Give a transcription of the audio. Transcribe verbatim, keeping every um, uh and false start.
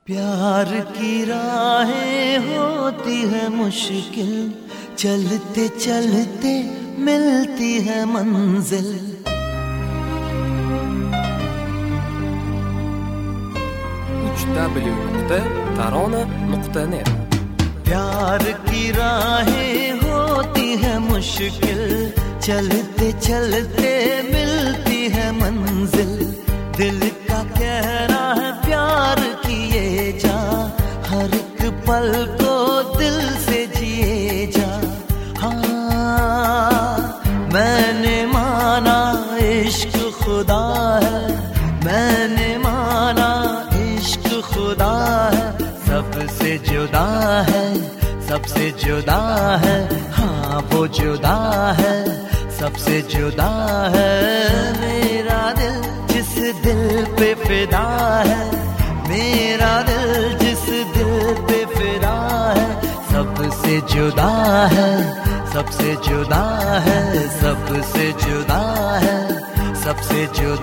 प्यार की राहें होती है मुश्किल, चलते चलते मिलती है मंजिल। डब्ल्यू नुक्ता ताराना नुक्ता नेट। प्यार की राहें होती है मुश्किल, चलते चलते मिलती है मंजिल। दिल का कहना है प्यार किए जा, हर एक पल को दिल से जिए जा। हाँ, मैंने माना इश्क खुदा है, मैंने माना इश्क खुदा है। सबसे जुदा है, सबसे जुदा है, हाँ वो जुदा है, सबसे जुदा है। मेरा दिल जिस दिल पे फिदा है, मेरा दिल जिस दिल पे फिदा है, सबसे जुदा है, सबसे जुदा है, सबसे जुदा है, सबसे जुदा।